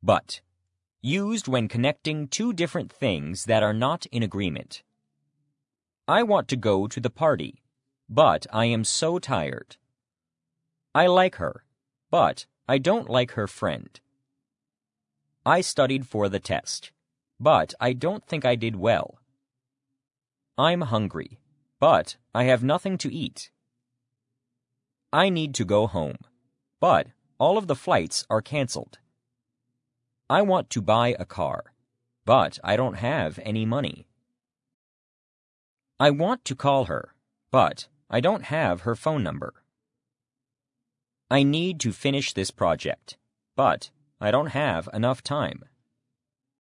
but. Used when connecting two different things that are not in agreement. I want to go to the party, but I am so tired. I like her, but I don't like her friend. I studied for the test, but I don't think I did well. I'm hungry, but I have nothing to eat. I need to go home, but all of the flights are canceled. I want to buy a car, but I don't have any money. I want to call her, but I don't have her phone number. I need to finish this project, but I don't have enough time.